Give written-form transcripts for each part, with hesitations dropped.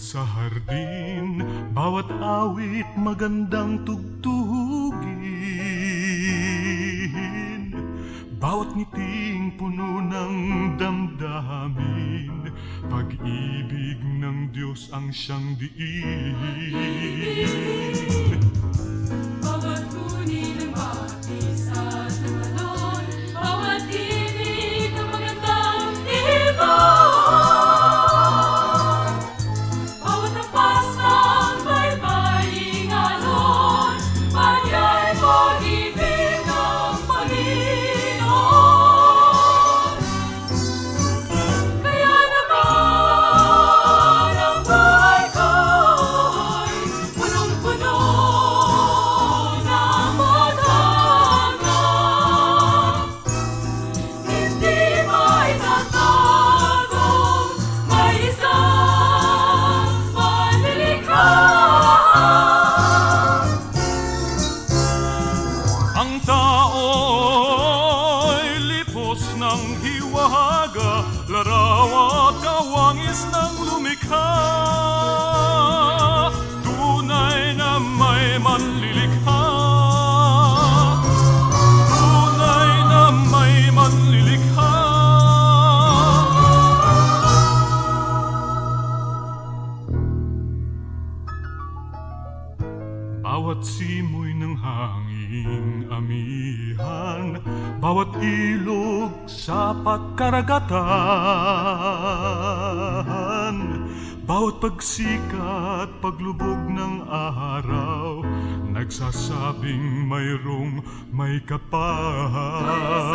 Sa hardin, bawat awit magandang tugtugin, bawat ngiting puno ng damdamin, pag-ibig ng Diyos ang siyang diin. Bawat huni ng bawat isa ng alon, bawat ibig ng magandang ibon, bawat ampas ng baybaying alon, panya'y pag-ibig ng Panginoon. Kaya naman ang buhay ko'y punong-puno ng paghanap. Hindi maitatagong may isang manlilikha. Ang tao'y lipos ng hiwaga, laraw at kawangis ng lumikha. Tunay na may manlilikha, tunay na may manlilikha. Bawat simoy ng hanging amihan, bawat ilog sa pagkaragatan, bawat pagsikat, paglubog ng araw, nagsasabing mayroong may kapal.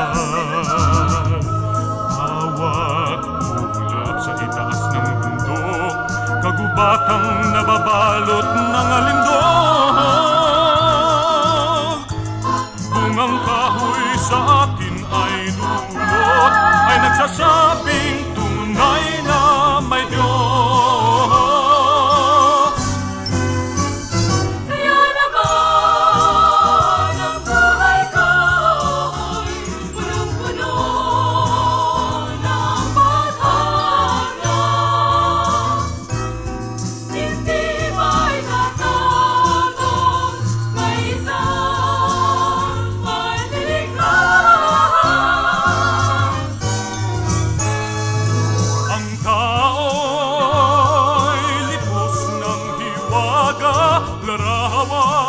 Bawat ulap sa itaas ng bundok, kagubatang nababalot ng alindog. Bungang kahoy sa atin ay dulot, ay nagsasabing tunay na may Diyos. Kaya naman ang buhay ko'y punong-puno ng paghanap. Hindi maitatagong may isang manlilikha. Ang tao'y lipos ng hiwaga, larawan